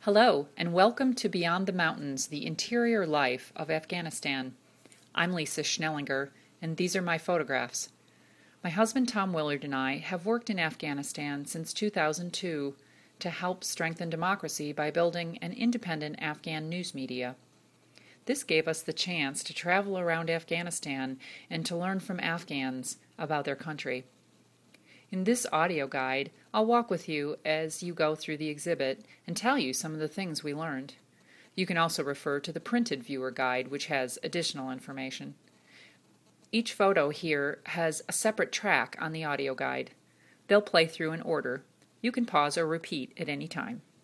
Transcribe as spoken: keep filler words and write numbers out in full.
Hello, and welcome to Beyond the Mountains, the Interior Life of Afghanistan. I'm Lisa Schnellinger, and these are my photographs. My husband Tom Willard and I have worked in Afghanistan since two thousand two to help strengthen democracy by building an independent Afghan news media. This gave us the chance to travel around Afghanistan and to learn from Afghans about their country. In this audio guide, I'll walk with you as you go through the exhibit and tell you some of the things we learned. You can also refer to the printed viewer guide, which has additional information. Each photo here has a separate track on the audio guide. They'll play through in order. You can pause or repeat at any time.